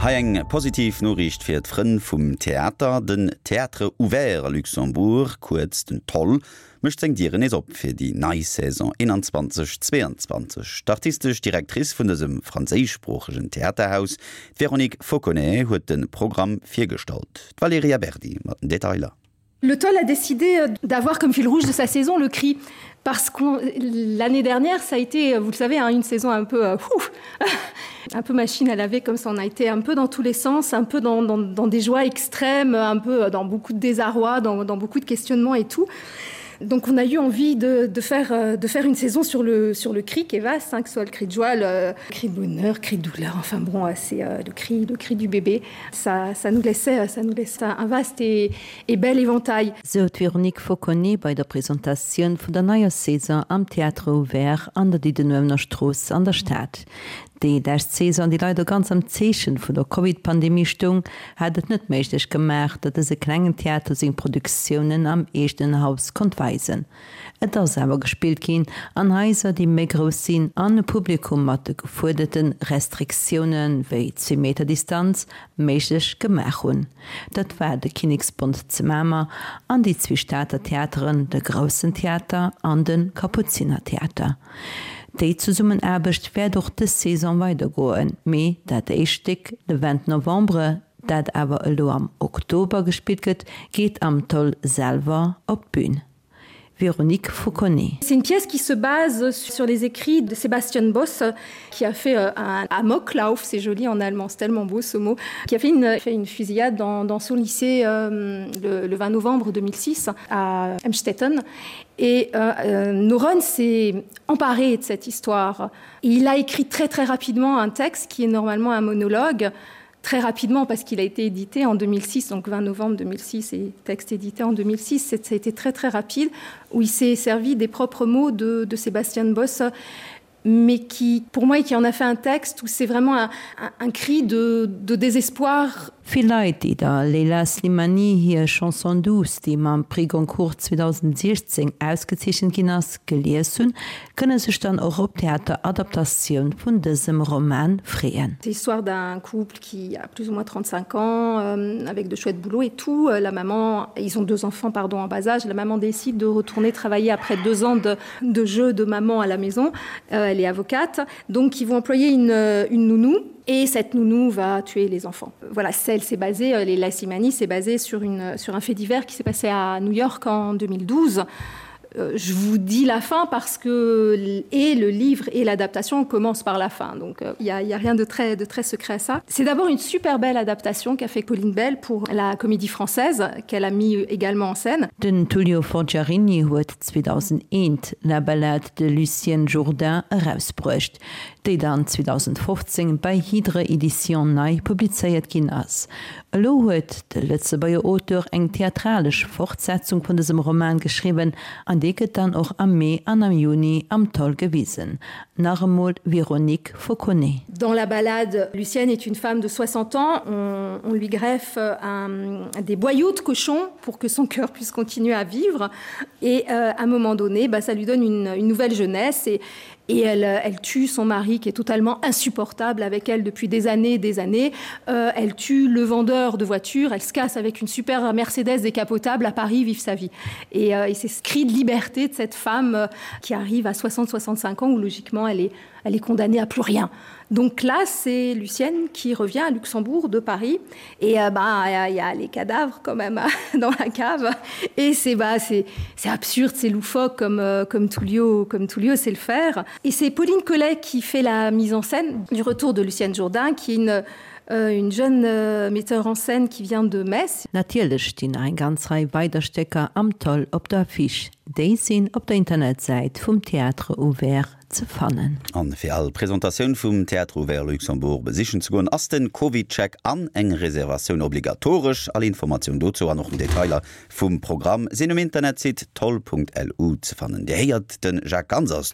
Hai eng positiv Norricht fir d'Frën vum Theater, den Théâtre Ouvert Luxembourg, kurz den Toll, mischt seg Dieren es op fir die Neisaison 21/22. D'artistisch Direktrice vun desem franzésischsprochegen Theaterhaus, Véronique Fauconnet, huet den Programm firstalt. Valéria Berdi mat den Detailer. Le Toll a décidé d'avoir comme fil rouge de sa saison le cri. Parce que l'année dernière, ça a été, vous le savez, une saison un peu un peu machine à laver, comme ça. On a été un peu dans tous les sens, un peu dans des joies extrêmes, un peu dans beaucoup de désarroi, dans beaucoup de questionnements et tout. Donc on a eu envie de faire une saison sur le cri qui est vaste, que ce soit le cri de joie, le cri de bonheur, le cri de douleur, enfin bon, c'est le cri du bébé. Ça nous laissait un vaste et bel éventail. So Véronique Fauconnet bei der Präsentation von der neuen Saison am Théâtre Ouvert an der Diedenömner Straße an der Stadt. Die Saison, die leider ganz am Zeschen von der Covid-Pandemie stung, hat es nicht möglich gemacht, dass diese kleinen Theater in Produktionen am ersten Haus konnte weisen. Es ist aber gespielt gehen an Häuser, die mehr groß sind, an ein Publikum mit den geforderten Restriktionen wie 2 Meter Distanz möglich gemacht haben. Das war der Königsbund Zimmermann an die 2 Staatertheatern, der Großen Theater und den Kapuzinertheater. Die Zusammenarbeit wird durch die Saison weitergehen. Aber das erste, der 20. November, das aber am Oktober gespielt wird, geht am Toll selber auf die Bühne. Véronique Fauconnet. C'est une pièce qui se base sur les écrits de Sebastian Boss, qui a fait un Amoklauf, c'est joli en allemand, c'est tellement beau ce mot, qui a fait une fusillade dans son lycée le 20 novembre 2006 à Emstetten. Et Noron s'est emparé de cette histoire. Et il a écrit très très rapidement un texte qui est normalement un monologue, très rapidement parce qu'il a été édité en 2006, donc 20 novembre 2006 et texte édité en 2006, ça a été très très rapide, où il s'est servi des propres mots de Sebastian Boss, mais qui, pour moi, qui en a fait un texte où c'est vraiment un cri de désespoir. Vielleicht die da Leila Slimani hier Chanson douce, die am Prix Goncourt 2016 ausgezeichnet ist, gelesen, können sich dann auch auf Theateradaptation von diesem Roman freuen. C'est l'histoire d'un couple qui a plus ou moins 35 ans, avec de chouettes boulots et tout. La maman, ils ont 2 enfants en bas âge. La maman décide de retourner travailler après 2 ans de jeu de maman à la maison. Elle est avocate, donc ils vont employer une nounou. Et cette nounou va tuer les enfants. Voilà, c'est basé, les Slimani, c'est basé sur un fait divers qui s'est passé à New York en 2012. Je vous dis la fin parce que et le livre et l'adaptation commencent par la fin. Donc il y a rien de très secret à ça. C'est d'abord une super belle adaptation qu'a fait Colline Bell pour la Comédie Française qu'elle a mis également en scène. Den Tullio Forgiarini hat 2001 la Ballade de Lucien Jourdain herausgebracht, die dann 2015 bei Hydra Edition neu publiziert ist. Lo hat der Lützeburger Autor eng theatralische Fortsetzung von diesem Roman geschrieben, an die dann auch am Mai und am Juni am Toll gewiesen. Nach einmal Véronique Fauconnet. Dans la ballade, Lucienne est une femme de 60 ans. On lui greffe des boyaux de cochon pour que son cœur puisse continuer à vivre. Et à un moment donné, ça lui donne une nouvelle jeunesse. Et elle tue son mari qui est totalement insupportable avec elle depuis des années. Elle tue le vendeur de voitures, elle se casse avec une super Mercedes décapotable à Paris, vive sa vie. Et c'est ce cri de liberté de cette femme qui arrive à 60-65 ans où logiquement elle est condamnée à plus rien. Donc là, c'est Lucienne qui revient à Luxembourg de Paris et y a les cadavres quand même dans la cave et c'est absurde, c'est loufoque comme Tullio sait le faire. Et c'est Pauline Collet qui fait la mise en scène du retour de Lucienne Jourdain, qui est une jeune metteur en scène qui vient de Metz. Natürlich stehen eine ganze Reihe Weiterstecker am Toll auf der Affiche. Die sind auf der Internetseite vom Théâtre Ouvert zu finden. An für alle Präsentationen vom Théâtre Ouvert Luxembourg besichern zu gehen, ist den Covid-Check an eng Reservation obligatorisch. Alle Informationen dazu und noch ein Detailer vom Programm sind im Internet toll.lu zu finden. Der hört den Jacques Gansers.